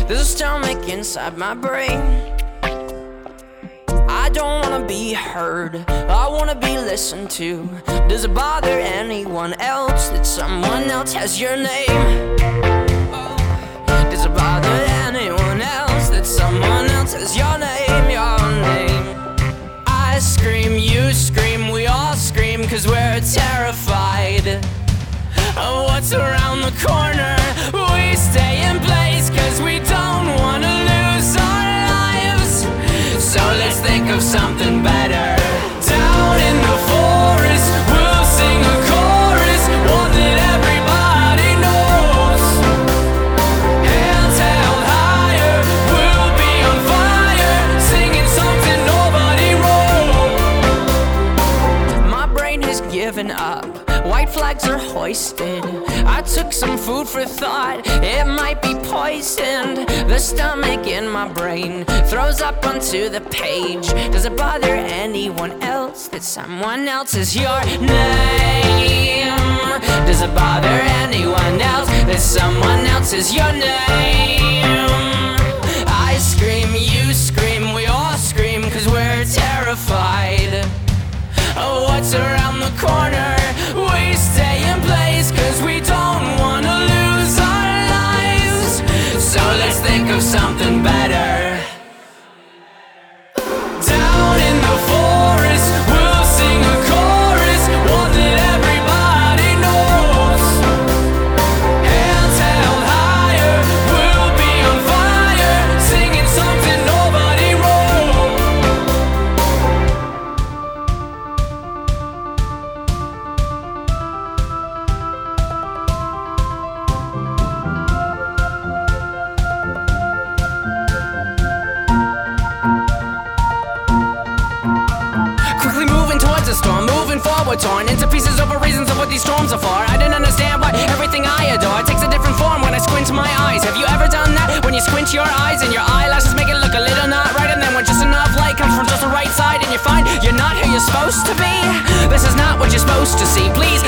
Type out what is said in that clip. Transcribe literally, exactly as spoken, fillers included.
There's a stomach inside my brain. I don't wanna be heard, I wanna be listened to. Does it bother anyone else that someone else has your name? Does it bother anyone else that someone else has your name, your name? I scream, you scream, we all scream, cause we're terrified of what's around the corner. We stay in place cause we don't wanna lose our lives. So let's think of something better. Down in the forest, we'll sing a chorus, one that everybody knows. Hands held higher, we'll be on fire, singing something nobody wrote. My brain has given up, white flags are hoisted. I took some food for thought, it might be poisoned. The stomach in my brain throws up onto the page. Does it bother anyone else that someone else is your name? Does it bother anyone else that someone else is your name? I scream, you scream, we all scream, cause we're terrified of what's around the corner. We stay in place cause we don't wanna lose our lives. So let's think of something better. Down in the forest, we'll sing a chorus, one that everybody knows. Hands held higher, we'll be on fire, singing something nobody wrote. Quickly moving towards a storm, moving forward, torn into pieces over reasons of what these storms are for. I didn't understand why everything I adore takes a different form when I squint my eyes. Have you ever done that? When you squint your eyes and your eyelashes make it look a little not right, and then when just enough light comes from just the right side and you find you're not who you're supposed to be. This is not what you're supposed to see. Please